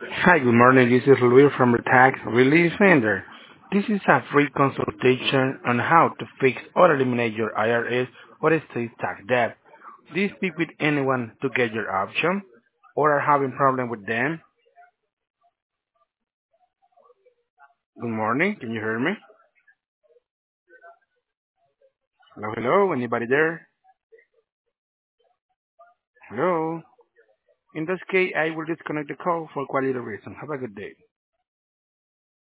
Hi, good morning. This is Luis from the Tax Relief Center. This is a free consultation on how to fix or eliminate your IRS or estate tax debt. Do you speak with anyone to get your option or are having problem with them? Good morning. Can you hear me? Hello, hello. Anybody there? Hello. In this case, I will disconnect the call for quality reason. Have a good day.